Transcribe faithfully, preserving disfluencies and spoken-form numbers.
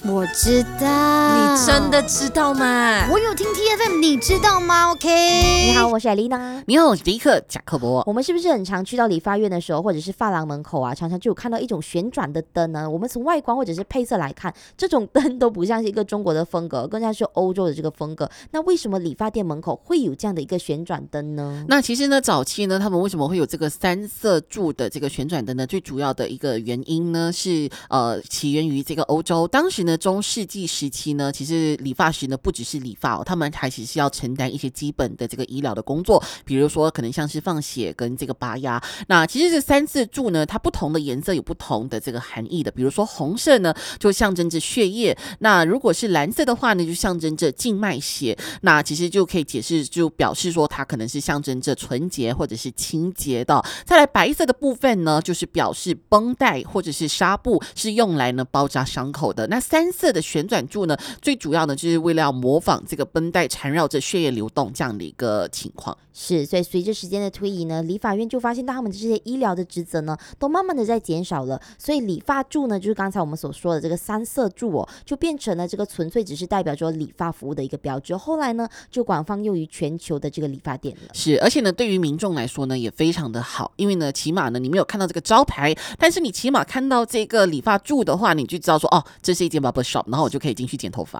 我知道。 你真的知道吗？ 我有听 T F M， 你知道吗 ？OK。 你好，我是艾丽娜。 你好，我是迪克贾克伯。 我们是不是很常去到理发院的时候，或者是发廊门口啊，常常就有看到一种旋转的灯呢？我们从外观或者是配色来看，这种灯都不像是一个中国的风格，更像是欧洲的这个风格。那为什么理发店门口会有这样的一个旋转灯呢？ 那其实呢，早期呢，他们为什么会有这个三色柱的这个旋转灯呢？最主要的一个原因呢，是呃起源于这个欧洲。当时呢，中世纪时期呢，其实理发师呢不只是理发哦，他们还其实是要承担一些基本的这个医疗的工作，比如说可能像是放血跟这个拔牙。那其实这三色柱呢，它不同的颜色有不同的这个含义的，比如说红色呢就象征着血液，那如果是蓝色的话呢，就象征着静脉血。那其实就可以解释，就表示说它可能是象征着纯洁或者是清洁的。再来白色的部分呢，就是表示绷带或者是纱布是用来呢包扎伤口的。那三色的旋转柱呢，最主要呢就是为了要模仿这个绷带缠绕着血液流动这样的一个情况。 是，所以随着时间的推移呢，理发院就发现到他们这些医疗的职责呢，都慢慢的在减少了。所以理发柱呢，就是刚才我们所说的这个三色柱哦，就变成了这个纯粹只是代表着理发服务的一个标志。后来呢，就广泛用于全球的这个理发店了。 是，而且呢，对于民众来说呢，也非常的好，因为呢，起码呢，你没有看到这个招牌，但是你起码看到这个理发柱的话，你就知道说，哦，这是一间 barber shop， 然后我就可以进去剪头发。